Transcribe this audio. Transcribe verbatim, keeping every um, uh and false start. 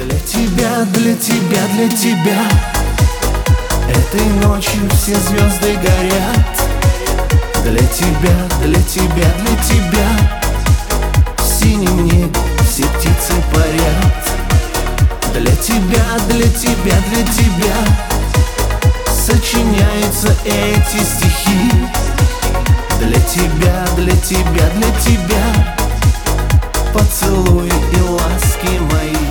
Для тебя, для тебя, для тебя этой ночью все звезды горят. Для тебя, для тебя, для тебя в синем небе все птицы парят. Для тебя, для тебя, для тебя сочиняются эти стихи. Для тебя, для тебя, для тебя поцелуи и ласки мои.